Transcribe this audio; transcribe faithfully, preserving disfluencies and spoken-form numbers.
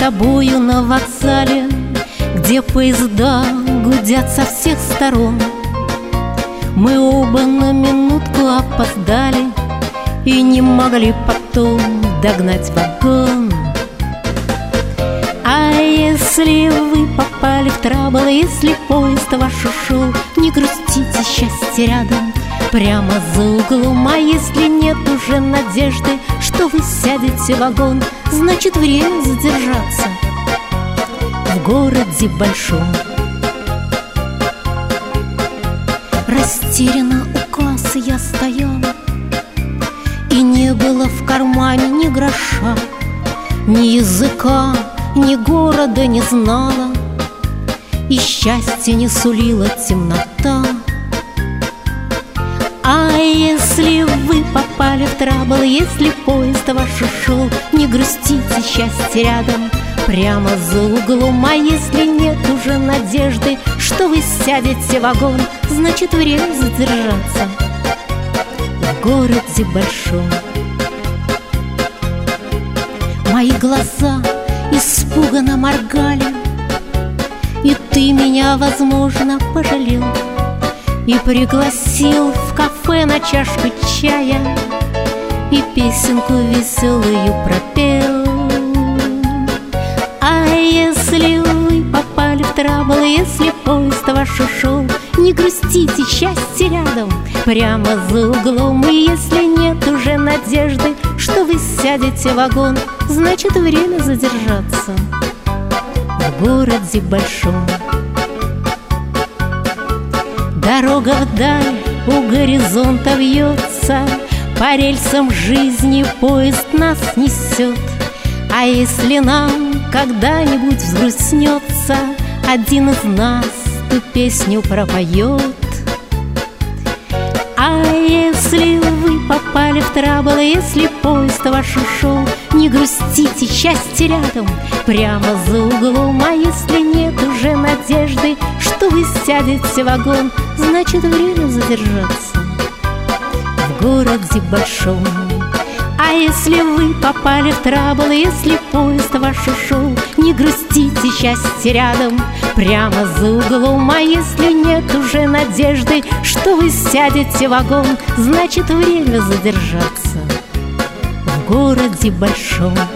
тобою на вокзале, где поезда гудят со всех сторон. Мы оба на минутку опоздали и не могли потом догнать вагон. А если вы попали в трабл, если поезд ваш ушел, не грустите, счастье рядом, прямо за углом. А если нет уже надежды, что вы сядете в вагон, значит время задержаться в городе большом. Растерянно у кассы я стояла, и не было в кармане ни гроша, ни языка, ни города не знала, и счастье не сулила темнота. А если вы попали в трабл, если поезд ваш ушел, не грустите, счастье рядом, прямо за углом. А если нет уже надежды, что вы сядете в вагон, значит время задержаться в городе большом. Мои глаза испуганно моргали, и ты меня, возможно, пожалел и пригласил в кафе на чашку чая, и песенку веселую пропел. А если вы попали в трабл, если поезд ваш ушел, не грустите, счастье рядом, прямо за углом. И если нет уже надежды, что вы сядете в вагон, значит время задержаться в городе большом. Дорога вдаль у горизонта вьется, по рельсам жизни поезд нас несет. А если нам когда-нибудь взгрустнется, один из нас ту песню пропоет. А если вы попали в трабл, если поезд ваш ушел, не грустите, счастье рядом, прямо за углом. А если нет уже надежды, что вы сядете в вагон, значит время задержаться в городе большом. А если вы попали в трабл, если поезд ваш ушел, не грустите, счастье рядом, прямо за углом. А если нет уже надежды, что вы сядете в вагон, значит время задержаться в городе большом.